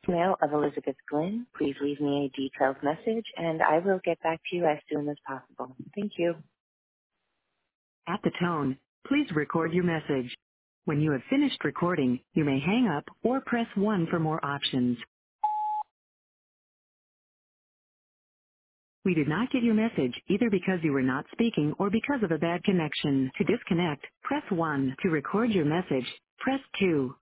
Mail of Elizabeth Glynn. Please leave me a detailed message and I will get back to you as soon as possible. Thank you. At the tone, please record your message. When you have finished recording, you may hang up or press 1 for more options. We did not get your message either because you were not speaking or because of a bad connection. To disconnect, press 1. To record your message, press 2.